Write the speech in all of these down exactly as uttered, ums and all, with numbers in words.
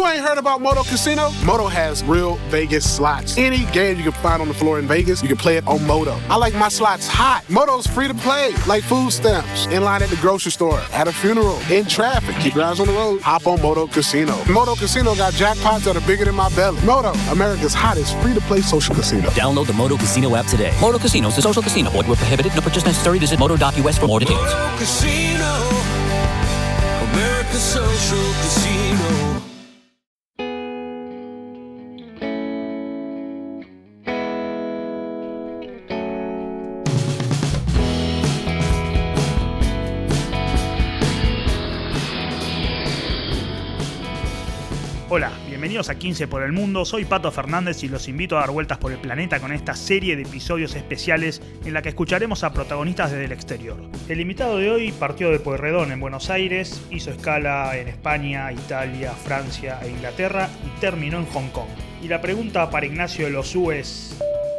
You ain't heard about Moto Casino? Moto has real Vegas slots. Any game you can find on the floor in Vegas, you can play it on Moto. I like my slots hot. Moto's free to play, like food stamps, in line at the grocery store, at a funeral, in traffic. Keep your eyes on the road. Hop on Moto Casino. Moto Casino got jackpots that are bigger than my belly. Moto, America's hottest free-to-play social casino. Download the Moto Casino app today. Moto Casino is a social casino. Void where prohibited. No purchase necessary. Visit moto dot U S for more details. Moto Casino, America's social casino. Hola, bienvenidos a quince por el Mundo, soy Pato Fernández y los invito a dar vueltas por el planeta con esta serie de episodios especiales en la que escucharemos a protagonistas desde el exterior. El invitado de hoy partió de Pueyrredón en Buenos Aires, hizo escala en España, Italia, Francia e Inglaterra y terminó en Hong Kong. Y la pregunta para Ignacio Elosú es...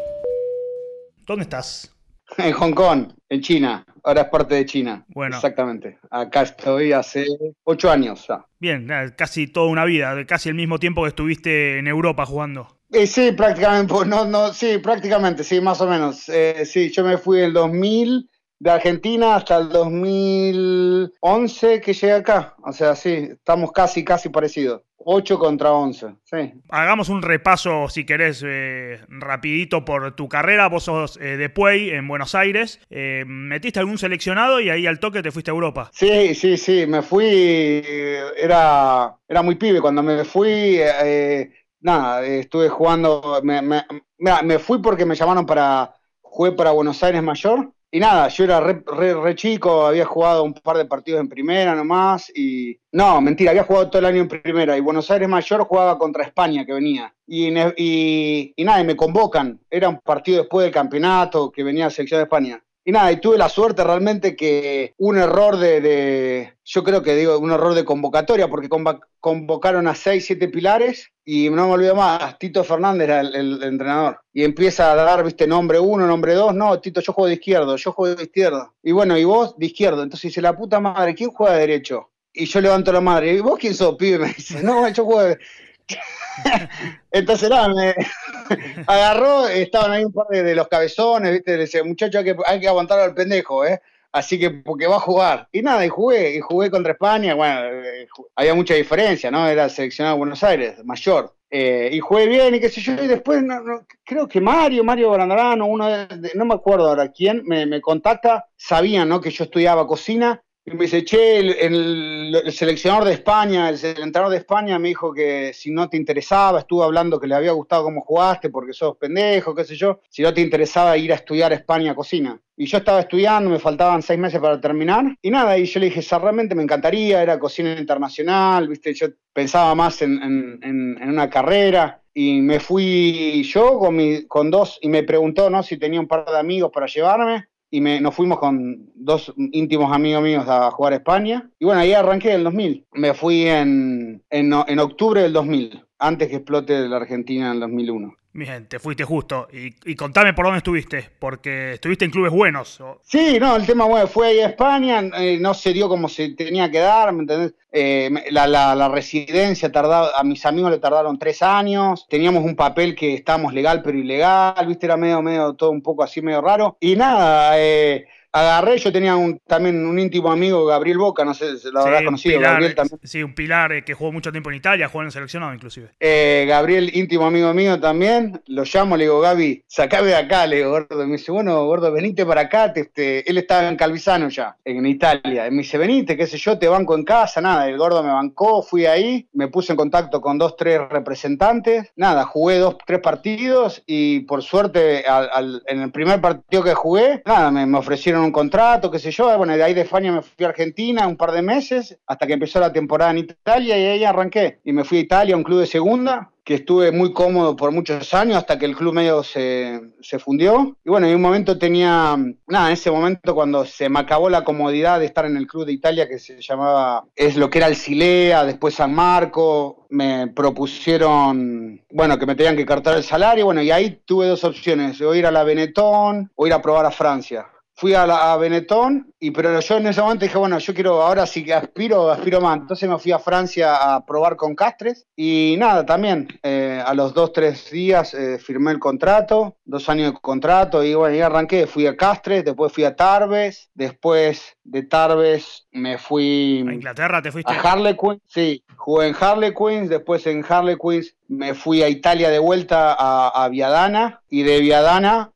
¿dónde estás? En Hong Kong, en China. Ahora es parte de China. Bueno. Exactamente. Acá estoy hace ocho años ya. Bien, casi toda una vida, casi el mismo tiempo que estuviste en Europa jugando. Eh, sí, prácticamente, pues, no, no, sí, prácticamente, sí, más o menos. Eh, sí, yo me fui en el dos mil de Argentina hasta el dos mil once que llegué acá. O sea, sí, estamos casi, casi parecidos. ocho contra once, sí. Hagamos un repaso, si querés, eh, rapidito por tu carrera. Vos sos eh, de Puey, en Buenos Aires. Eh, ¿Metiste algún seleccionado y ahí al toque te fuiste a Europa? Sí, sí, sí, me fui, era, era muy pibe cuando me fui, eh, nada, estuve jugando, me, me, mira, me fui porque me llamaron para, jugué para Buenos Aires Mayor. Y nada, yo era re, re, re chico, había jugado un par de partidos en primera nomás y... No, mentira, había jugado todo el año en primera y Buenos Aires Mayor jugaba contra España que venía. Y, y, y nada, y me convocan, era un partido después del campeonato que venía a la selección de España. Y nada, y tuve la suerte realmente que un error de, de yo creo que digo, un error de convocatoria, porque convocaron a seis, siete pilares, y no me olvido más, Tito Fernández era el, el, el entrenador. Y empieza a dar, viste, nombre uno, nombre dos, no, Tito, yo juego de izquierdo, yo juego de izquierdo. Y bueno, y vos de izquierdo, entonces dice, la puta madre, ¿quién juega de derecho? Y yo levanto la madre, ¿y vos quién sos, pibe? Me dice, no, yo juego de... Entonces nada, me agarró, estaban ahí un par de, de los cabezones, ¿viste? Le decía, muchacho, hay que, hay que aguantar al pendejo, ¿eh? Así que, porque va a jugar. Y nada, y jugué, y jugué contra España, bueno, eh, había mucha diferencia, ¿no? Era seleccionado de Buenos Aires, Mayor. Eh, y jugué bien y qué sé yo, y después, no, no, creo que Mario, Mario Brandarano, uno de, de, no me acuerdo ahora quién, me, me contacta, sabían, ¿no? Que yo estudiaba cocina. Y me dice, che, el, el, el seleccionador de España, el, el entrenador de España me dijo que si no te interesaba, estuvo hablando que le había gustado cómo jugaste porque sos pendejo, qué sé yo, si no te interesaba ir a estudiar a España cocina. Y yo estaba estudiando, me faltaban seis meses para terminar, y nada, y yo le dije, realmente me encantaría, era cocina internacional, viste, yo pensaba más en, en, en, en una carrera. Y me fui yo con, mi, con dos, y me preguntó, ¿no? Si tenía un par de amigos para llevarme. Y me, nos fuimos con dos íntimos amigos míos a jugar a España. Y bueno, ahí arranqué en el dos mil. Me fui en, en, en octubre del dos mil, antes que explote la Argentina en el dos mil uno. Bien, te fuiste justo. Y, y contame por dónde estuviste, porque estuviste en clubes buenos. Sí, no, el tema bueno, fue ahí a España, eh, no se dio como se tenía que dar, ¿me entendés? Eh, la, la, la residencia tardaba, a mis amigos le tardaron tres años, teníamos un papel que estábamos legal pero ilegal, viste, era medio, medio, todo un poco así medio raro. Y nada, eh... agarré, yo tenía un, también un íntimo amigo, Gabriel Boca, no sé si lo habrás sí, conocido. Pilar, Gabriel también. Sí, un pilar eh, que jugó mucho tiempo en Italia, jugó en el seleccionado inclusive. Eh, Gabriel, íntimo amigo mío también, lo llamo, le digo, Gaby, sacame de acá, le digo, gordo. Y me dice, bueno, gordo, venite para acá. Te, este, él estaba en Calvisano ya, en Italia. Y me dice, venite, qué sé yo, te banco en casa. Nada, el gordo me bancó, fui ahí, me puse en contacto con dos, tres representantes. Nada, jugué dos, tres partidos y por suerte al, al, en el primer partido que jugué, nada, me, me ofrecieron un contrato, qué sé yo. Bueno, de ahí de España me fui a Argentina un par de meses hasta que empezó la temporada en Italia y ahí arranqué. Y me fui a Italia, a un club de segunda, que estuve muy cómodo por muchos años hasta que el club medio se, se fundió. Y bueno, en un momento tenía, nada, en ese momento cuando se me acabó la comodidad de estar en el club de Italia que se llamaba, es lo que era el Silea, después San Marco, me propusieron, bueno, que me tenían que cortar el salario, bueno, y ahí tuve dos opciones, o ir a la Benetton o ir a probar a Francia. fui a, la, a Benetton, y, pero yo en ese momento dije, bueno, yo quiero, ahora sí que aspiro, aspiro más. Entonces me fui a Francia a probar con Castres, y nada, también eh, a los dos, tres días eh, firmé el contrato, dos años de contrato, y bueno, y arranqué, fui a Castres, después fui a Tarbes, después de Tarbes me fui... ¿A Inglaterra te fuiste? A Harlequins, sí, jugué en Harlequins, después en Harlequins me fui a Italia de vuelta a, a Viadana, y de Viadana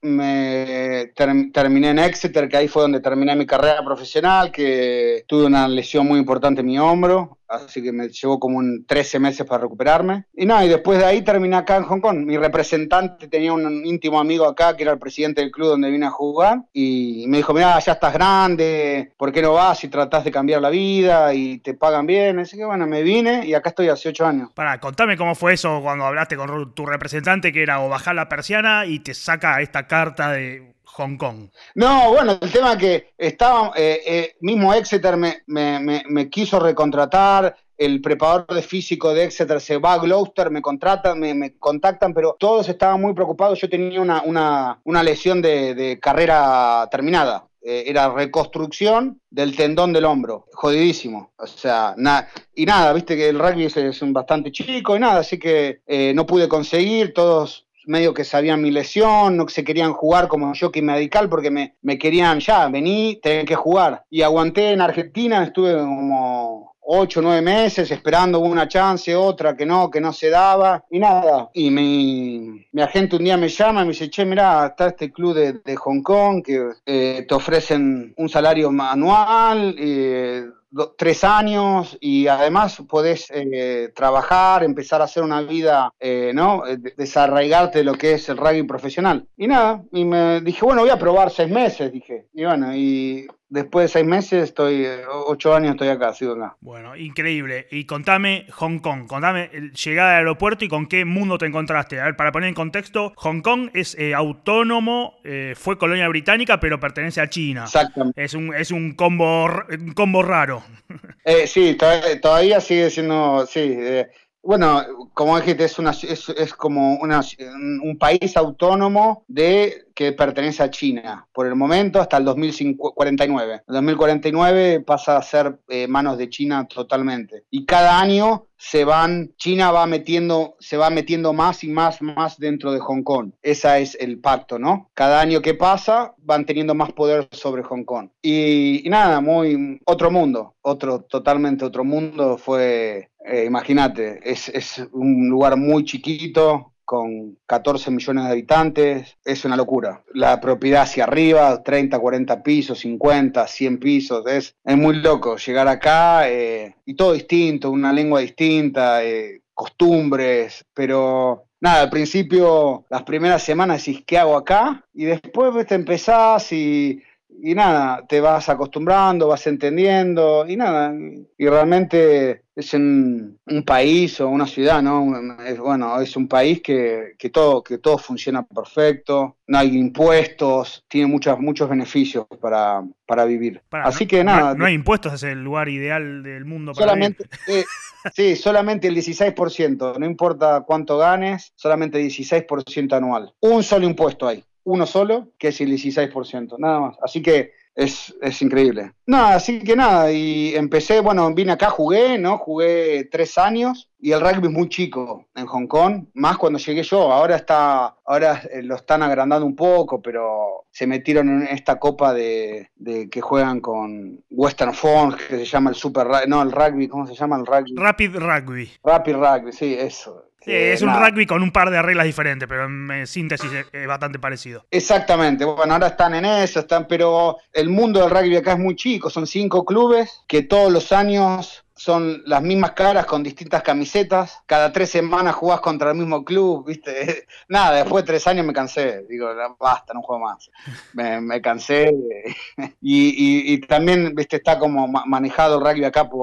me ter, terminé en Exeter, que ahí fue donde terminé mi carrera profesional, que tuve una lesión muy importante en mi hombro, así que me llevó como un trece meses para recuperarme. Y nada, y después de ahí terminé acá en Hong Kong. Mi representante tenía un íntimo amigo acá, que era el presidente del club donde vine a jugar, y me dijo, mirá, ya estás grande, ¿por qué no vas y tratás de cambiar la vida y te pagan bien? Así que bueno, me vine y acá estoy hace ocho años. Pará, contame cómo fue eso cuando hablaste con tu representante, que era o bajar la persiana y te saca esta carta de Hong Kong. No, bueno, el tema es que estaba, eh, eh, mismo Exeter me, me, me, me quiso recontratar, el preparador de físico de Exeter se va a Gloucester, me contratan, me, me contactan, pero todos estaban muy preocupados. Yo tenía una, una, una lesión de, de carrera terminada. Eh, era reconstrucción del tendón del hombro, jodidísimo, o sea, nada, y nada, viste que el rugby es, es un bastante chico y nada, así que eh, no pude conseguir, todos medio que sabían mi lesión, no se querían jugar como jockey medical porque me, me querían ya, vení, tenés que jugar, y aguanté en Argentina, estuve como ocho, nueve meses esperando una chance, otra que no, que no se daba, y nada. Y mi, mi agente un día me llama y me dice, che, mirá, está este club de, de Hong Kong que eh, te ofrecen un salario anual, eh, do, tres años, y además podés eh, trabajar, empezar a hacer una vida, eh, ¿no? Desarraigarte de lo que es el rugby profesional. Y nada, y me dije, bueno, voy a probar seis meses, dije. Y bueno, y... después de seis meses, estoy, ocho años estoy acá, sigo acá. Bueno, increíble. Y contame Hong Kong, contame llegada al aeropuerto y con qué mundo te encontraste. A ver, para poner en contexto, Hong Kong es eh, autónomo, eh, fue colonia británica, pero pertenece a China. Exactamente. Es un, es un combo, un combo raro. Eh, sí, todavía, todavía sigue siendo, sí. Eh, bueno, como dijiste, es, una, es, es como una, un país autónomo de que pertenece a China, por el momento hasta el dos mil cuarenta y nueve. El dos mil cuarenta y nueve pasa a ser eh, manos de China totalmente. Y cada año se van, China va metiendo, se va metiendo más y más, más dentro de Hong Kong. Ese es el pacto, ¿no? Cada año que pasa van teniendo más poder sobre Hong Kong. Y, y nada, muy otro mundo, otro, totalmente otro mundo. Fue, eh, imagínate, es, es un lugar muy chiquito, con catorce millones de habitantes, es una locura. La propiedad hacia arriba, treinta, cuarenta pisos, cincuenta, cien pisos, es, es muy loco llegar acá eh, y todo distinto, una lengua distinta, eh, costumbres, pero nada, al principio, las primeras semanas decís, ¿qué hago acá? Y después te empezás y... y nada, te vas acostumbrando, vas entendiendo, y nada, y realmente es un, un país o una ciudad, ¿no? Es, bueno, es un país que, que, todo, que todo funciona perfecto, no hay impuestos, tiene muchos, muchos beneficios para, para vivir. Para, Así no, que nada. No, no hay impuestos, es el lugar ideal del mundo para solamente, vivir. Eh, sí, solamente el dieciséis por ciento, no importa cuánto ganes, solamente dieciséis por ciento anual. Un solo impuesto hay. Uno solo, que es el dieciséis por ciento, nada más. Así que es, es increíble. Nada, así que nada, y empecé, bueno, vine acá, jugué, ¿no? Jugué tres años, y el rugby es muy chico en Hong Kong, más cuando llegué yo. Ahora está, ahora lo están agrandando un poco, pero se metieron en esta copa de, de que juegan con Western Force, que se llama el Super Rugby, no, el rugby, ¿cómo se llama el rugby? Rapid Rugby. Rapid Rugby, sí, eso. Sí, es un nada. Rugby con un par de reglas diferentes, pero en síntesis es bastante parecido. Exactamente, bueno, ahora están en eso, están, pero el mundo del rugby acá es muy chico, son cinco clubes que todos los años son las mismas caras con distintas camisetas, cada tres semanas jugás contra el mismo club, ¿viste? Nada, después de tres años me cansé, digo, basta, no juego más, me, me cansé, y, y, y también, ¿viste? Está como manejado el rugby acá por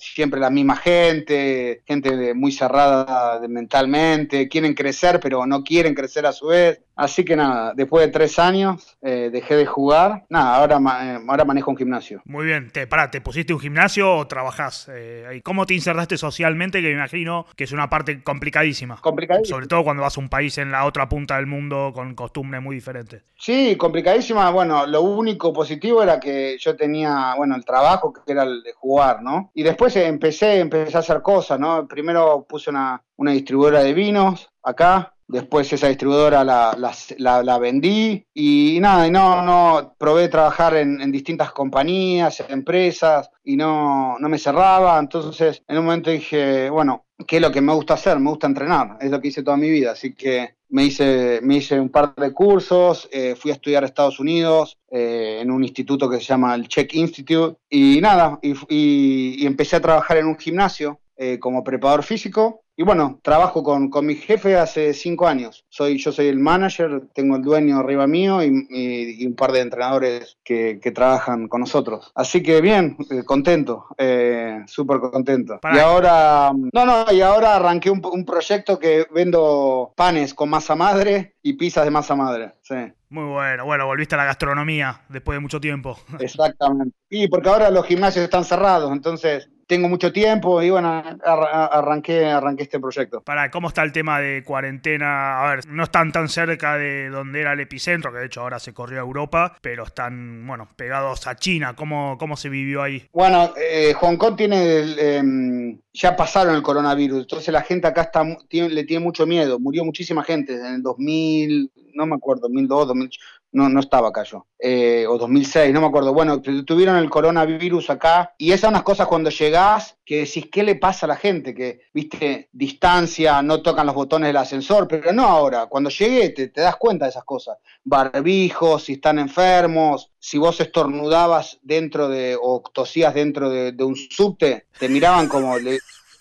siempre la misma gente, gente de, muy cerrada de, mentalmente, quieren crecer pero no quieren crecer a su vez. Así que nada, después de tres años eh, dejé de jugar, nada, ahora, eh, ahora manejo un gimnasio. Muy bien, te, pará, ¿te pusiste un gimnasio o trabajás? Eh, ¿Cómo te insertaste socialmente? Que me imagino que es una parte complicadísima. Complicadísima. Sobre todo cuando vas a un país en la otra punta del mundo con costumbres muy diferentes. Sí, complicadísima. Bueno, lo único positivo era que yo tenía, bueno, el trabajo que era el de jugar, ¿no? Y después empecé, empecé a hacer cosas, ¿no? Primero puse una, una distribuidora de vinos acá. Después esa distribuidora la, la, la, la vendí y nada, y no, no probé trabajar en, en distintas compañías, en empresas y no, no me cerraba. Entonces en un momento dije, bueno, ¿qué es lo que me gusta hacer? Me gusta entrenar, es lo que hice toda mi vida. Así que me hice, me hice un par de cursos, eh, fui a estudiar a Estados Unidos eh, en un instituto que se llama el Czech Institute y nada, y, y, y empecé a trabajar en un gimnasio eh, como preparador físico. Y bueno, trabajo con, con mi jefe hace cinco años. Soy, yo soy el manager, tengo el dueño arriba mío y, y, y un par de entrenadores que, que trabajan con nosotros. Así que bien, eh, contento, eh, súper contento. Para. Y ahora, no, no, y ahora arranqué un, un proyecto que vendo panes con masa madre y pizzas de masa madre, sí. Muy bueno, bueno, volviste a la gastronomía después de mucho tiempo. Exactamente. Y porque ahora los gimnasios están cerrados, entonces tengo mucho tiempo y bueno, arranqué, arranqué este proyecto. Para, ¿cómo está el tema de cuarentena? A ver, no están tan cerca de donde era el epicentro, que de hecho ahora se corrió a Europa, pero están, bueno, pegados a China. ¿Cómo, cómo se vivió ahí? Bueno, eh, Hong Kong tiene, el, eh, ya pasaron el coronavirus, entonces la gente acá está, tiene, le tiene mucho miedo. Murió muchísima gente en el dos mil, no me acuerdo, dos mil dos, dos mil ocho. No, no estaba acá yo, eh, o dos mil seis, no me acuerdo. Bueno, tuvieron el coronavirus acá y esas son las cosas cuando llegás que decís, ¿qué le pasa a la gente? Que, viste, distancia, no tocan los botones del ascensor, pero no ahora. Cuando llegué te, te das cuenta de esas cosas. Barbijos, si están enfermos, si vos estornudabas dentro de, o tosías dentro de, de un subte, te miraban como... Le,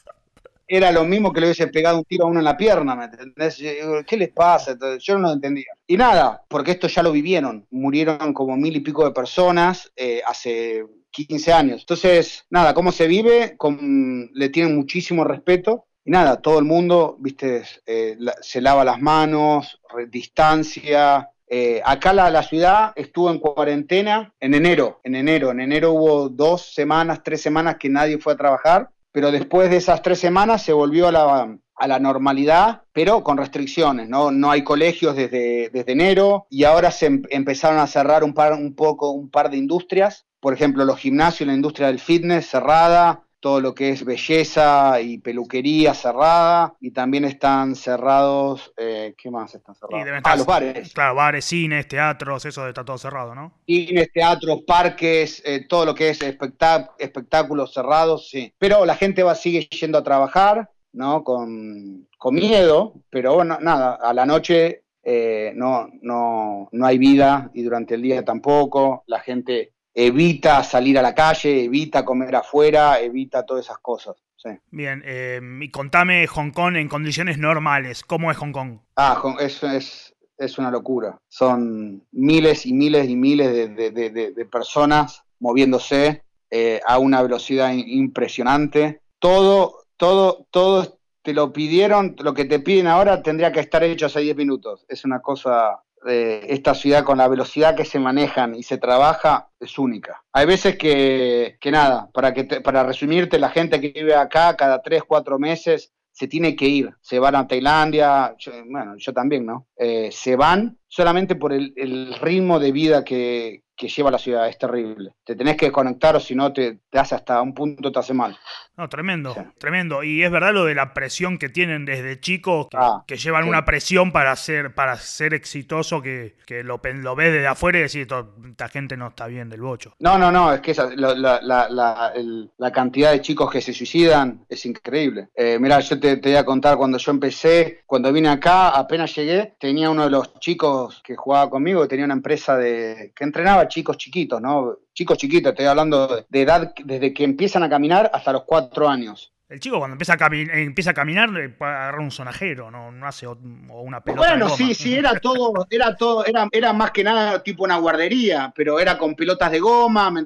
era lo mismo que le hubiese pegado un tiro a uno en la pierna, ¿me entendés? ¿Qué les pasa? Entonces, yo no lo entendía. Y nada, porque esto ya lo vivieron. Murieron como mil y pico de personas eh, hace quince años. Entonces, nada, ¿cómo se vive? Con, le tienen muchísimo respeto. Y nada, todo el mundo, viste, eh, la, se lava las manos, re, distancia. Eh, acá la, la ciudad estuvo en cuarentena en enero. En enero, en enero hubo dos semanas, tres semanas que nadie fue a trabajar. Pero después de esas tres semanas se volvió a la, a la normalidad, pero con restricciones, ¿no? No hay colegios desde, desde enero y ahora se em, empezaron a cerrar un par, un poco, un par de industrias. Por ejemplo, los gimnasios, la industria del fitness cerrada, todo lo que es belleza y peluquería cerrada, y también están cerrados, eh, ¿qué más están cerrados? Ah, estar, los bares. Claro, bares, cines, teatros, eso está todo cerrado, ¿no? Cines, teatros, parques, eh, todo lo que es espectá- espectáculos cerrados, sí. Pero la gente va, sigue yendo a trabajar, ¿no? Con, con miedo, pero bueno, nada, a la noche eh, no, no, no hay vida y durante el día tampoco, la gente... evita salir a la calle, evita comer afuera, evita todas esas cosas. Sí. Bien, eh, y contame Hong Kong en condiciones normales. ¿Cómo es Hong Kong? Ah, es, es, es una locura. Son miles y miles y miles de, de, de, de personas moviéndose eh, a una velocidad impresionante. Todo, todo, todo te lo pidieron, lo que te piden ahora tendría que estar hecho hace diez minutos. Es una cosa... Eh, esta ciudad con la velocidad que se manejan y se trabaja es única. Hay veces que, que nada, para, que te, para resumirte, la gente que vive acá cada tres, cuatro meses se tiene que ir, se van a Tailandia, yo, bueno, yo también, ¿no? Eh, se van solamente por el, el ritmo de vida que, que lleva la ciudad, es terrible. Te tenés que desconectar o si no te, te hace hasta un punto, te hace mal. No, tremendo, sí. tremendo. Y es verdad lo de la presión que tienen desde chicos, que, ah, que llevan sí. una presión para ser, para ser exitoso, que, que lo, lo ves desde afuera y decís, esta gente no está bien del bocho. No, no, no, es que esa, la, la, la, la, el, la cantidad de chicos que se suicidan es increíble. Eh, mirá, yo te, te voy a contar, cuando yo empecé, cuando vine acá, apenas llegué, tenía uno de los chicos que jugaba conmigo, que tenía una empresa de que entrenaba chicos chiquitos, ¿no? Chicos chiquitos, estoy hablando de, de edad desde que empiezan a caminar hasta los cuatro años. El chico cuando empieza a, cami- empieza a caminar puede agarrar un sonajero, no, no hace o, o una pelota. Bueno, de goma. sí, sí, era todo, era todo, era, era más que nada tipo una guardería, pero era con pelotas de goma, ¿me entendés?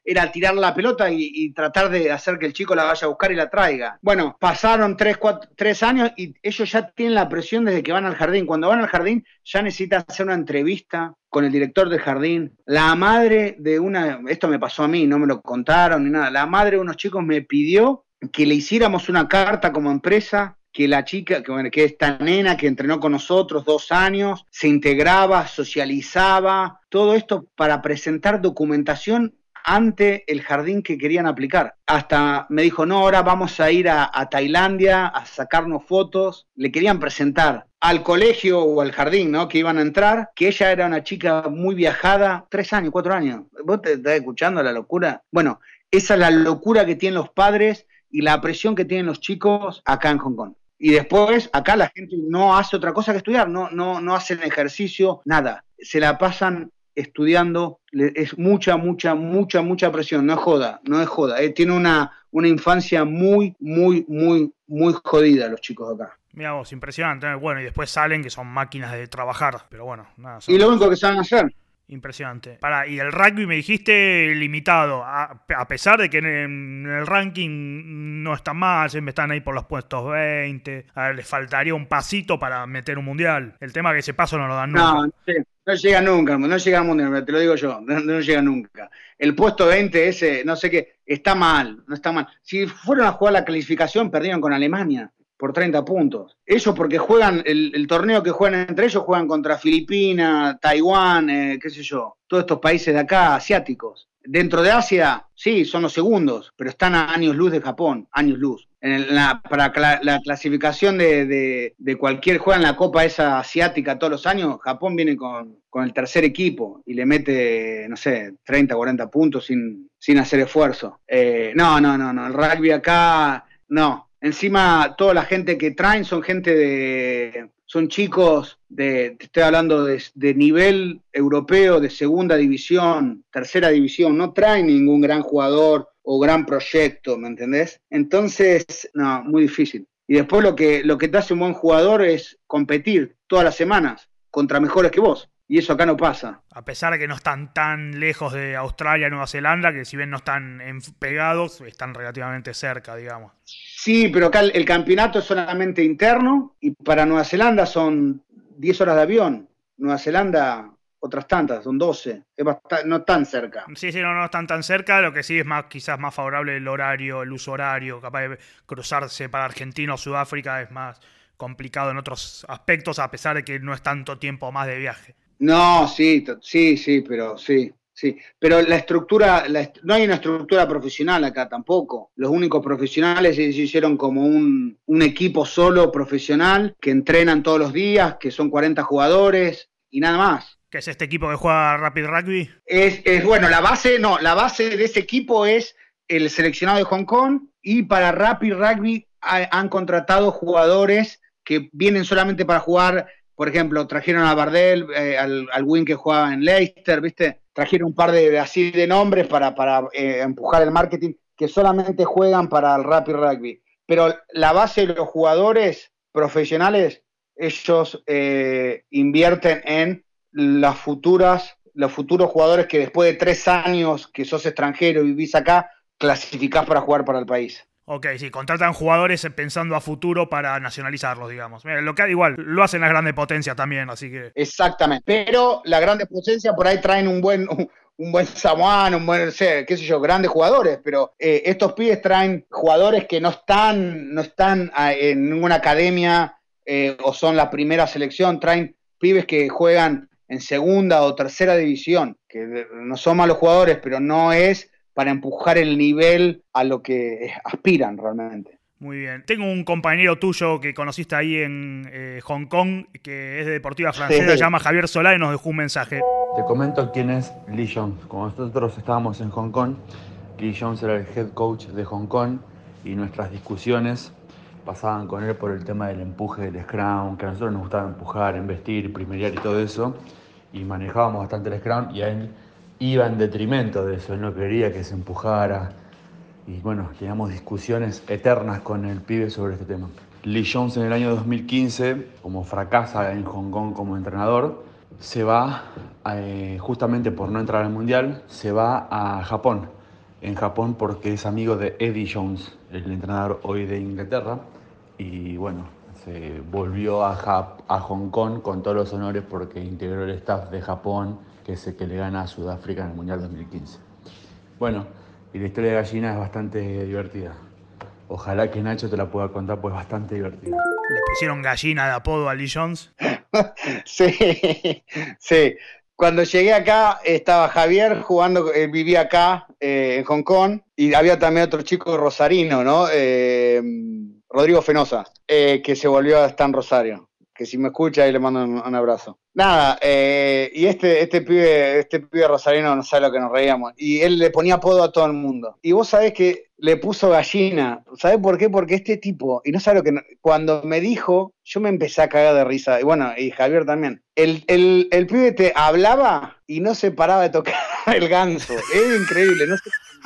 era tirar la pelota y, y tratar de hacer que el chico la vaya a buscar y la traiga. Bueno, pasaron tres, cuatro, tres años y ellos ya tienen la presión desde que van al jardín. Cuando van al jardín ya necesitan hacer una entrevista con el director del jardín. La madre de una, esto me pasó a mí, no me lo contaron ni nada, la madre de unos chicos me pidió que le hiciéramos una carta como empresa, que la chica, que, bueno, que esta nena que entrenó con nosotros dos años, se integraba, socializaba, todo esto para presentar documentación ante el jardín que querían aplicar. Hasta me dijo, no, ahora vamos a ir a, a Tailandia a sacarnos fotos. Le querían presentar al colegio o al jardín, ¿no?, que iban a entrar, que ella era una chica muy viajada, tres años, cuatro años. ¿Vos te estás escuchando la locura? Bueno, esa es la locura que tienen los padres y la presión que tienen los chicos acá en Hong Kong. Y después, acá la gente no hace otra cosa que estudiar, no, no, no hacen ejercicio, nada. Se la pasan estudiando, es mucha, mucha, mucha, mucha presión, no es joda, no es joda. Eh, tiene una, una infancia muy, muy, muy, muy jodida los chicos acá. Mirá vos, impresionante. Bueno, y después salen que son máquinas de trabajar, pero bueno, nada. Son... Y lo único que saben hacer. Impresionante. Pará, y el rugby me dijiste limitado, a, a pesar de que en, en el ranking no está mal, siempre están ahí por los puestos veinte, a ver, les faltaría un pasito para meter un mundial. El tema es que ese paso no lo dan nunca. No, no, no llega nunca, no llega al mundial, te lo digo yo, no, no llega nunca. El puesto veinte ese, no sé qué, está mal, no está mal. Si fueron a jugar la clasificación, perdieron con Alemania por treinta puntos. Ellos porque juegan, el, el torneo que juegan entre ellos, juegan contra Filipinas, Taiwán, eh, qué sé yo, todos estos países de acá, asiáticos. Dentro de Asia, sí, son los segundos, pero están a años luz de Japón, años luz. En el, la, para cla, la clasificación de, de, de cualquier, juega en la Copa esa asiática todos los años, Japón viene con, con el tercer equipo y le mete, no sé, treinta, cuarenta puntos sin, sin hacer esfuerzo. Eh, no, no, no, no, el rugby acá, no. Encima, toda la gente que traen son gente de... Son chicos de... Te estoy hablando de, de nivel europeo, de segunda división, tercera división. No traen ningún gran jugador o gran proyecto, ¿me entendés? Entonces, no, muy difícil. Y después lo que, lo que te hace un buen jugador es competir todas las semanas contra mejores que vos. Y eso acá no pasa. A pesar de que no están tan lejos de Australia y Nueva Zelanda, que si bien no están pegados, están relativamente cerca, digamos. Sí, pero acá el, el campeonato es solamente interno y para Nueva Zelanda son diez horas de avión. Nueva Zelanda, otras tantas, son doce. Es bastante, no tan cerca. Sí, sí, no, no están tan cerca. Lo que sí es más, quizás más favorable el horario, el uso horario. Capaz de cruzarse para Argentina o Sudáfrica es más complicado en otros aspectos, a pesar de que no es tanto tiempo más de viaje. No, sí, sí, sí, pero sí, sí. Pero la estructura, la, no hay una estructura profesional acá tampoco. Los únicos profesionales se hicieron como un, un equipo solo profesional que entrenan todos los días, que son cuarenta jugadores y nada más. ¿Qué es este equipo que juega Rapid Rugby? Es, es bueno, la base, no, la base de ese equipo es el seleccionado de Hong Kong y para Rapid Rugby ha, han contratado jugadores que vienen solamente para jugar. Por ejemplo, trajeron a Bardell, eh, al, al wing que jugaba en Leicester, ¿viste? Trajeron un par de, de así de nombres para, para eh, empujar el marketing, que solamente juegan para el Rapid Rugby. Pero la base de los jugadores profesionales, ellos eh, invierten en las futuras, los futuros jugadores que después de tres años que sos extranjero y vivís acá, clasificás para jugar para el país. Ok, sí, contratan jugadores pensando a futuro para nacionalizarlos, digamos. Lo que igual, lo hacen las grandes potencias también, así que... Exactamente, pero las grandes potencias por ahí traen un buen, un, un buen samoano, un buen, qué sé yo, grandes jugadores, pero eh, estos pibes traen jugadores que no están, no están en ninguna academia eh, o son la primera selección, traen pibes que juegan en segunda o tercera división, que no son malos jugadores, pero no es para empujar el nivel a lo que aspiran realmente. Muy bien. Tengo un compañero tuyo que conociste ahí en eh, Hong Kong, que es de Deportiva Francesa, sí. Se llama Javier Solá y nos dejó un mensaje. Te comento quién es Lee Jones. Como nosotros estábamos en Hong Kong, Lee Jones era el head coach de Hong Kong y nuestras discusiones pasaban con él por el tema del empuje del scrum, que a nosotros nos gustaba empujar, embestir, primerear y todo eso, y manejábamos bastante el scrum y a él iba en detrimento de eso, él no quería que se empujara y bueno, teníamos discusiones eternas con el pibe sobre este tema. Lee Jones en el año dos mil quince, como fracasa en Hong Kong como entrenador, se va, eh, justamente por no entrar al Mundial, se va a Japón. en Japón porque es amigo de Eddie Jones, el entrenador hoy de Inglaterra. Y bueno, se volvió a, Jap- a Hong Kong con todos los honores porque integró el staff de Japón, que es el que le gana a Sudáfrica en el Mundial dos mil quince. Bueno, y la historia de Gallina es bastante divertida. Ojalá que Nacho te la pueda contar, pues es bastante divertida. ¿Le pusieron Gallina de apodo a Lee Jones? Sí, sí. Cuando llegué acá estaba Javier jugando, él vivía acá eh, en Hong Kong, y había también otro chico rosarino, ¿no? Eh, Rodrigo Fenosa, eh, que se volvió a estar en Rosario. Que si me escucha ahí le mando un, un abrazo. Nada, eh, y este, este pibe, este pibe rosarino no sabe lo que nos reíamos. Y él le ponía apodo a todo el mundo. Y vos sabés que le puso Gallina. ¿Sabés por qué? Porque este tipo, y no sabe lo que... Cuando me dijo, yo me empecé a cagar de risa. Y bueno, y Javier también. El, el, el pibe te hablaba y no se paraba de tocar el ganso. Era increíble, no sé...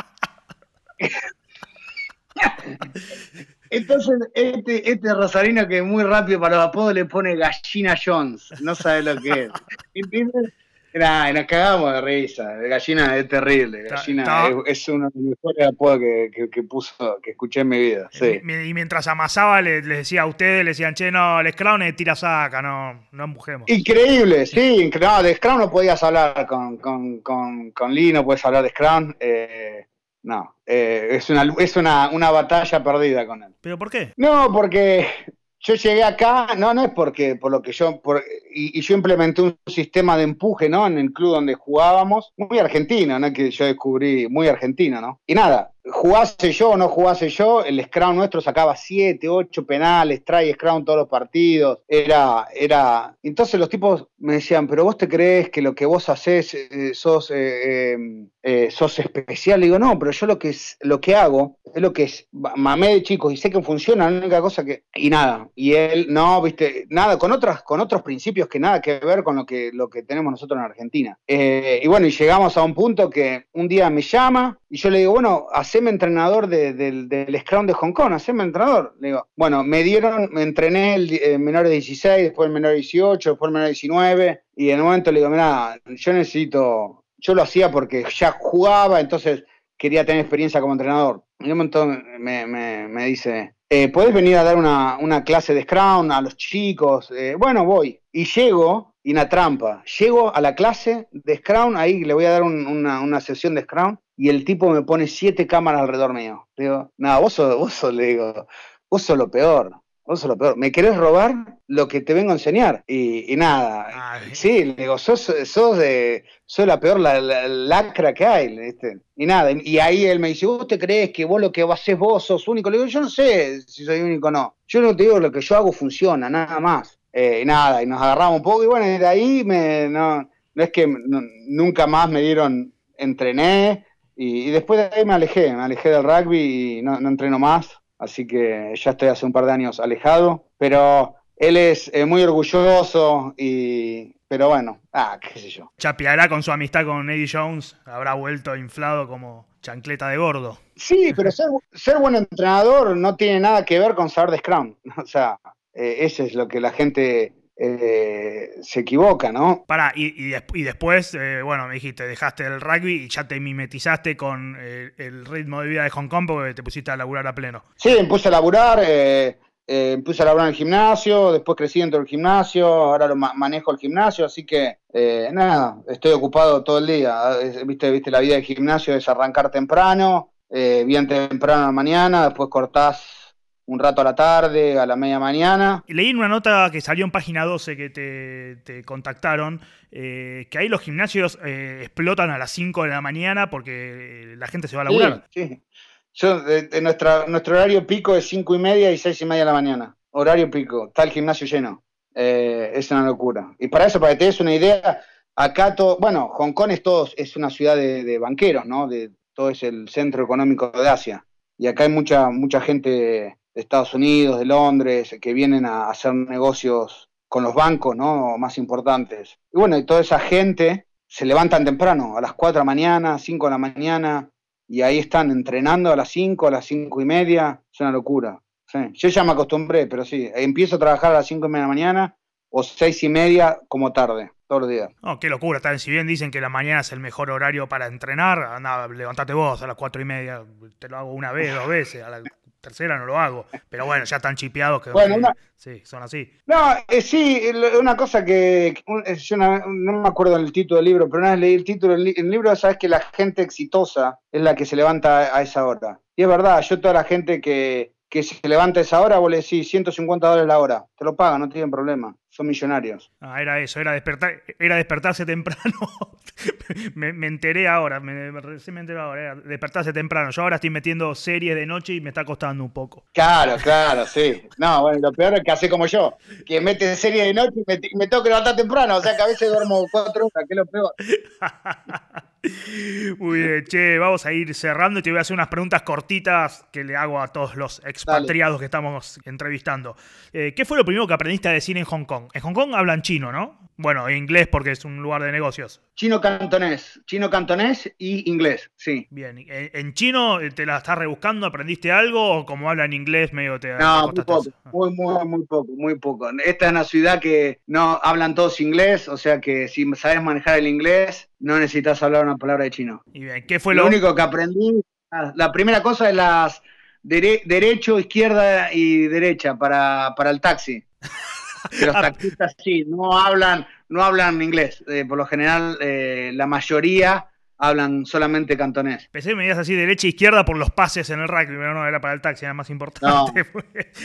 Entonces, este, este rosarino que es muy rápido para los apodos le pone Gallina Jones. No sabe lo que es. ¿Entiendes? Nah, nos cagamos de risa. Gallina es terrible. Gallina Ta- ta- es, es uno de los mejores apodos que, que, que puso, que escuché en mi vida. Sí. Mi- Y mientras amasaba, le- les decía a ustedes, le decían, che, no, el Scrown es tira saca, no, no empujemos. Increíble, sí. No, de Scrum no podías hablar con, con, con, con Lee, no puedes hablar de Scrum. Eh, no, eh, es, una, es una, una batalla perdida con él. ¿Pero por qué? No, porque yo llegué acá, no, no es porque, por lo que yo, por, y, y yo implementé un sistema de empuje, ¿no? En el club donde jugábamos, muy argentino, ¿no? Que yo descubrí, muy argentino, ¿no? Y nada, jugase yo o no jugase yo, el Scrum nuestro sacaba siete, ocho penales, try Scrum todos los partidos, era, era, entonces los tipos me decían, pero vos te crees que lo que vos hacés, eh, sos, eh, eh, eh, sos especial, le digo, no, pero yo lo que, es, lo que hago, es lo que es, mamé de chicos y sé que funciona, la única cosa que, y nada, y él, no, viste, nada, con otras, con otros principios que nada que ver con lo que, lo que tenemos nosotros en Argentina. Eh, y bueno, y llegamos a un punto que un día me llama y yo le digo, bueno, haceme entrenador de, de, del Scrum de Hong Kong, haceme entrenador. Le digo, bueno, me dieron, me entrené el, el menor de dieciséis, después el menor de dieciocho, después el menor de diecinueve, y en un momento le digo, mira, yo necesito, yo lo hacía porque ya jugaba, entonces quería tener experiencia como entrenador. Y en un momento me, me, me dice, eh, ¿podés venir a dar una, una clase de Scrum a los chicos? Eh, bueno, voy. Y llego, y una trampa, llego a la clase de Scrum, ahí le voy a dar un, una, una sesión de Scrum, y el tipo me pone siete cámaras alrededor mío. Le digo, nada, vos sos, vos sos, le digo, vos sos lo peor. Vos sos lo peor. ¿Me querés robar lo que te vengo a enseñar? Y, y nada. Ay. Sí, le digo, sos, sos, de, sos la peor la, la, lacra que hay. ¿Viste? Y nada. Y ahí él me dice, ¿vos te crees que vos lo que haces vos sos único? Le digo, yo no sé si soy único o no. Yo no te digo lo que yo hago funciona, nada más. Eh, y nada, y nos agarramos un poco. Y bueno, de ahí me, no, no es que no, nunca más me dieron, entrené. Y, y después de ahí me alejé, me alejé del rugby y no, no entreno más. Así que ya estoy hace un par de años alejado, pero él es eh, muy orgulloso, y pero bueno, ah, qué sé yo. Chapeará con su amistad con Eddie Jones, habrá vuelto inflado como chancleta de gordo. Sí, pero ser, ser buen entrenador no tiene nada que ver con saber de Scrum. O sea, eh, eso es lo que la gente eh, se equivoca, ¿no? Pará, y, y, des- y después, eh, bueno, me dijiste, dejaste el rugby y ya te mimetizaste con eh, el ritmo de vida de Hong Kong porque te pusiste a laburar a pleno. Sí, me puse a laburar, eh, eh, empecé a laburar en el gimnasio, después crecí dentro del gimnasio, ahora lo ma- manejo el gimnasio, así que eh, nada, estoy ocupado todo el día. Eh, Viste, viste, la vida del gimnasio es arrancar temprano, eh, bien temprano a la mañana, después cortás un rato a la tarde, a la media mañana. Leí en una nota que salió en Página doce que te, te contactaron, eh, que ahí los gimnasios eh, explotan a las cinco de la mañana porque la gente se va a laburar. Sí, sí. Yo, de, de nuestra, nuestro horario pico es cinco y media y seis y media de la mañana. Horario pico, está el gimnasio lleno. Eh, es una locura. Y para eso, para que te des una idea, acá todo, bueno, Hong Kong es, todo, es una ciudad de, de banqueros, ¿no? De, todo es el centro económico de Asia. Y acá hay mucha, mucha gente de Estados Unidos, de Londres, que vienen a hacer negocios con los bancos, ¿no? Más importantes. Y bueno, y toda esa gente se levantan temprano, a las cuatro de la mañana, cinco de la mañana, y ahí están entrenando a las cinco, a las cinco y media. Es una locura. Sí. Yo ya me acostumbré, pero sí, empiezo a trabajar a las cinco y media de la mañana o seis y media como tarde. todos los días. No, qué locura. También, si bien dicen que la mañana es el mejor horario para entrenar, anda, levantate vos a las cuatro y media. Te lo hago una vez, dos veces. A la tercera no lo hago. Pero bueno, ya están chipeados que bueno, una... sí, son así. No, eh, sí, una cosa que yo no, no me acuerdo del título del libro, pero una vez leí el título, el, el libro, sabes que la gente exitosa es la que se levanta a esa hora. Y es verdad, yo toda la gente que, que se levanta a esa hora, vos le decís ciento cincuenta dólares la hora, te lo pagan, no tienen problema, son millonarios. Ah, era eso, era despertar, era despertarse temprano. me, me enteré ahora, me, recién me enteré ahora, era despertarse temprano. Yo ahora estoy metiendo series de noche y me está costando un poco. Claro, claro, sí. No, bueno, lo peor es que hace como yo, que mete series de noche y me, me tengo que levantar temprano, o sea que a veces duermo cuatro horas, que es lo peor. Muy bien, che, vamos a ir cerrando y te voy a hacer unas preguntas cortitas que le hago a todos los expatriados Dale. que estamos entrevistando. Eh, ¿Qué fue lo primero que aprendiste a decir en Hong Kong? En Hong Kong hablan chino, ¿no? Bueno, inglés porque es un lugar de negocios. Chino cantonés, chino cantonés y inglés, sí. Bien, ¿en, en chino te la estás rebuscando? ¿Aprendiste algo o como hablan inglés medio te... No, muy poco, muy, muy, muy poco, muy poco. Esta es una ciudad que no hablan todos inglés, o sea que si sabes manejar el inglés, no necesitas hablar una palabra de chino. Y bien, ¿qué fue lo... lo único que aprendí? La primera cosa es las dere, derecho, izquierda y derecha para, para el taxi. Que los taxistas sí, no hablan, no hablan inglés. Eh, por lo general, eh, la mayoría hablan solamente cantonés. Pensé que me digas así derecha e izquierda por los pases en el rugby, pero no, era para el taxi, era más importante. No.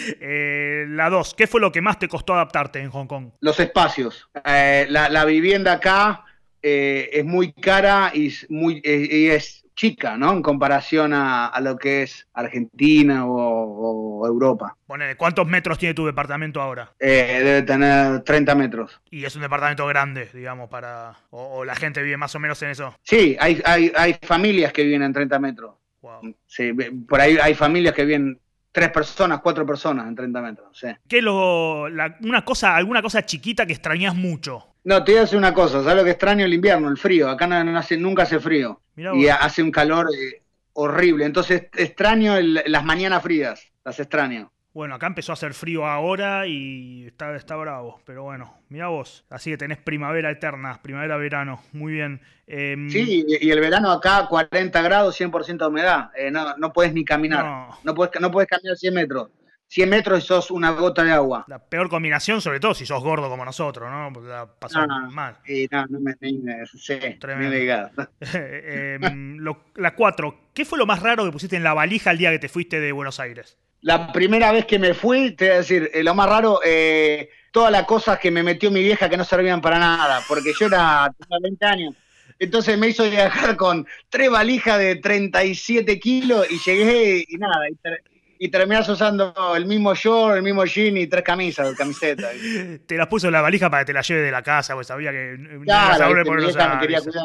eh, la dos, ¿qué fue lo que más te costó adaptarte en Hong Kong? Los espacios. Eh, la, la vivienda acá eh, es muy cara y es, muy, eh, y es chica, ¿no? En comparación a, a lo que es Argentina o, o Europa. Bueno, ¿cuántos metros tiene tu departamento ahora? Eh, debe tener treinta metros. ¿Y es un departamento grande, digamos, para o, o la gente vive más o menos en eso? Sí, hay, hay, hay familias que viven en treinta metros. Wow. Sí, por ahí hay familias que viven tres personas, cuatro personas en treinta metros. Sí. ¿Qué es lo, la, una cosa, alguna cosa chiquita que extrañas mucho? No, te voy a decir una cosa, ¿sabes lo que extraño? El invierno, el frío. Acá no, no hace, nunca hace frío. Y hace un calor eh, horrible. Entonces extraño el, las mañanas frías, las extraño. Bueno, acá empezó a hacer frío ahora y está, está bravo. Pero bueno, mirá vos. Así que tenés primavera eterna, primavera-verano. Muy bien. Eh, sí, y el verano acá cuarenta grados, cien por ciento de humedad. Eh, no, no puedes ni caminar. No, no puedes, no puedes caminar cien metros. cien metros y sos una gota de agua. La peor combinación, sobre todo si sos gordo como nosotros, ¿no? Porque la pasamos no, mal. Sí, no, no me, me sí, tremendo. eh, lo, la cuatro, ¿qué fue lo más raro que pusiste en la valija el día que te fuiste de Buenos Aires? La primera vez que me fui, te voy a decir, eh, lo más raro, eh, todas las cosas que me metió mi vieja que no servían para nada, porque yo era, tenía veinte años. Entonces me hizo viajar con tres valijas de treinta y siete kilos y llegué y nada, y ter- Y terminás usando el mismo short, el mismo jean y tres camisas, camisetas. Te las puso en la valija para que te la lleves de la casa, pues sabía que claro, no por me quería cuidar.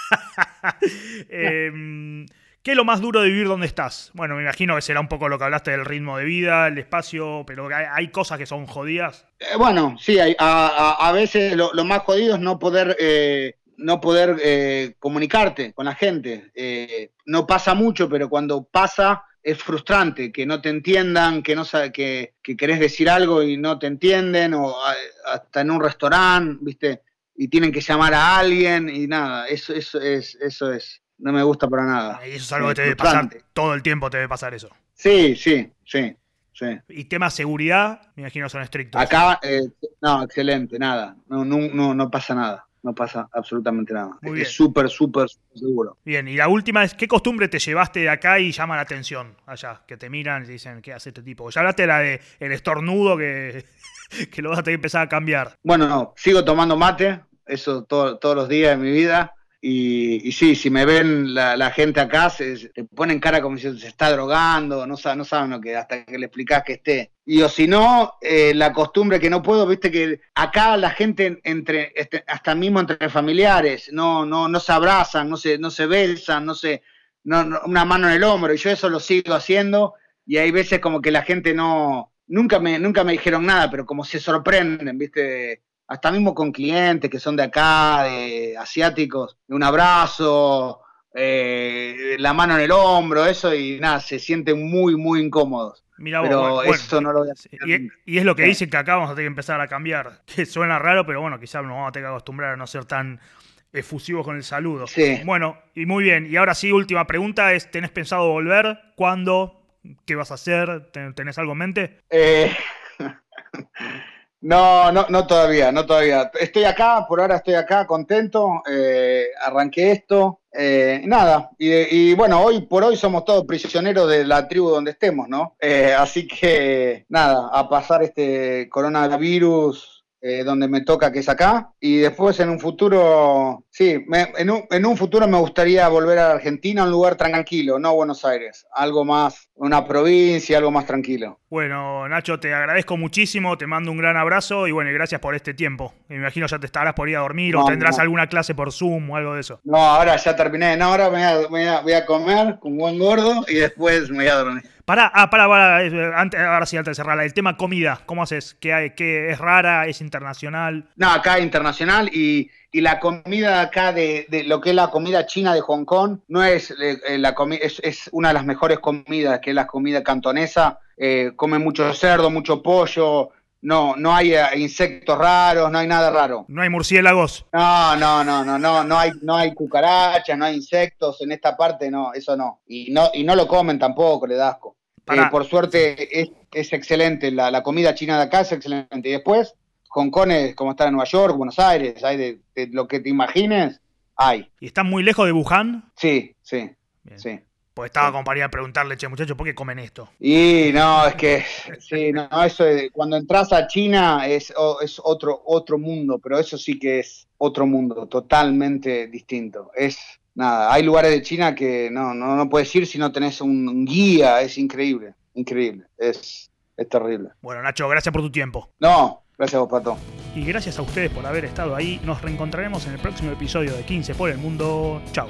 eh, ¿Qué es lo más duro de vivir donde estás? Bueno, me imagino que será un poco lo que hablaste del ritmo de vida, el espacio, pero hay, hay cosas que son jodidas. Eh, bueno, sí, hay, a, a, a veces lo, lo más jodido es no poder... Eh, no poder eh, comunicarte con la gente. Eh, no pasa mucho, pero cuando pasa... es frustrante que no te entiendan, que no sabe, que, que querés decir algo y no te entienden, o a, hasta en un restaurante, ¿viste? Y tienen que llamar a alguien y nada, eso, eso es, eso es, no me gusta para nada. Y eso es algo es que te debe pasar, todo el tiempo te debe pasar eso. Sí, sí, sí, sí. ¿Y temas seguridad? Me imagino son estrictos. Acá, eh, no, excelente, nada, no, no, no, no pasa nada. No pasa absolutamente nada. Es súper, súper seguro. Bien, y la última es, ¿qué costumbre te llevaste de acá y llama la atención allá? Que te miran y dicen, ¿qué hace este tipo? Ya hablaste de la de el estornudo que, que lo vas a tener que empezar a cambiar. Bueno, no, sigo tomando mate, eso todo, todos los días de mi vida. Y, y sí, si me ven la, la gente acá, se, se ponen cara como si se está drogando, no saben, no saben lo que, hasta que le explicás que esté. Y o si no, eh, la costumbre que no puedo, viste que acá la gente, entre este, hasta mismo entre familiares, no, no, no se abrazan, no se, no se besan, no se, no, no, una mano en el hombro, y yo eso lo sigo haciendo, y hay veces como que la gente no, nunca me, nunca me dijeron nada, pero como se sorprenden, viste, hasta mismo con clientes que son de acá, de asiáticos, un abrazo, eh, la mano en el hombro, eso, y nada, se sienten muy, muy incómodos. Mirá vos, pero bueno, eso no lo voy a hacer. Y, y es lo que dicen que acá vamos a tener que empezar a cambiar. Que suena raro, pero bueno, quizás nos vamos a tener que acostumbrar a no ser tan efusivos con el saludo. Sí. Bueno, y muy bien. Y ahora sí, última pregunta es, ¿tenés pensado volver? ¿Cuándo? ¿Qué vas a hacer? ¿Tenés algo en mente? Eh, no, no, no todavía, no todavía. Estoy acá, por ahora estoy acá, contento. Eh, arranqué esto. Eh, nada, y, y bueno, hoy por hoy somos todos prisioneros de la tribu donde estemos, ¿no? Eh, así que nada, a pasar este coronavirus eh, donde me toca, que es acá, y después en un futuro, sí, me, en, un, en un futuro me gustaría volver a Argentina, a un lugar tranquilo, no Buenos Aires, algo más, una provincia, algo más tranquilo. Bueno, Nacho, te agradezco muchísimo, te mando un gran abrazo y bueno, y gracias por este tiempo. Me imagino ya te estarás por ir a dormir no, o tendrás no. alguna clase por Zoom o algo de eso. No, ahora ya terminé, no, ahora me voy a, me voy a, voy a comer con buen gordo y después me voy a dormir. Pará, ah, pará, pará, antes, ahora sí, antes de cerrarla, el tema comida, ¿cómo haces? ¿Qué hay? ¿Qué es rara? ¿Es internacional? No, acá es internacional y, y la comida acá de, de lo que es la comida china de Hong Kong no es eh, la comida, es, es una de las mejores comidas, que es la comida cantonesa. Eh, comen mucho cerdo, mucho pollo, no, no hay eh, insectos raros, no hay nada raro. ¿No hay murciélagos? No, no, no, no, no, no hay, no hay cucarachas, no hay insectos en esta parte, no, eso no. Y no, y no lo comen tampoco, le da asco. Eh, por suerte es, es excelente, la, la comida china de acá es excelente. Y después, Hong Kong es como estar en Nueva York, Buenos Aires, hay de, de lo que te imagines, hay. ¿Y están muy lejos de Wuhan? Sí, sí, bien. Sí. Pues estaba sí. Compañía a preguntarle, che, muchachos, ¿por qué comen esto? Y no, es que, sí, no, eso es, cuando entras a China es, es otro, otro mundo, pero eso sí que es otro mundo, totalmente distinto. Es, nada, hay lugares de China que no, no, no puedes ir si no tenés un, un guía, es increíble, increíble, es, es terrible. Bueno, Nacho, gracias por tu tiempo. No, gracias a vos, Pato. Y gracias a ustedes por haber estado ahí. Nos reencontraremos en el próximo episodio de quince por el Mundo. Chau.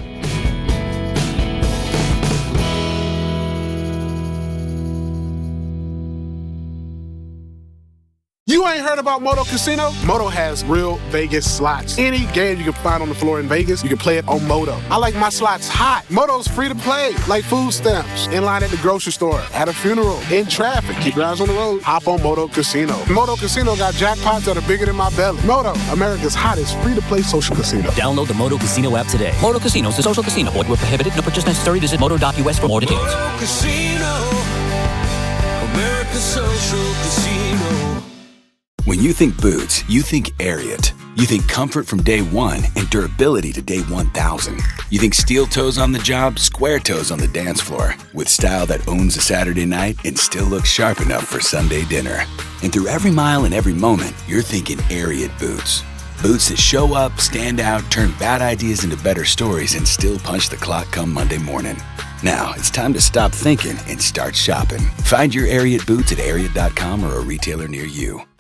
You ain't heard about Moto Casino? Moto has real Vegas slots. Any game you can find on the floor in Vegas, you can play it on Moto. I like my slots hot. Moto's free to play, like food stamps, in line at the grocery store, at a funeral, in traffic. Keep your eyes on the road. Hop on Moto Casino. Moto Casino got jackpots that are bigger than my belly. Moto, America's hottest free-to-play social casino. Download the Moto Casino app today. Moto Casino is a social casino. Void where prohibited. No purchase necessary. Visit moto dot u s for more details. Moto Casino, America's social casino. When you think boots, you think Ariat. You think comfort from day one and durability to day one thousand. You think steel toes on the job, square toes on the dance floor. With style that owns a Saturday night and still looks sharp enough for Sunday dinner. And through every mile and every moment, you're thinking Ariat boots. Boots that show up, stand out, turn bad ideas into better stories, and still punch the clock come Monday morning. Now, it's time to stop thinking and start shopping. Find your Ariat boots at ariat dot com or a retailer near you.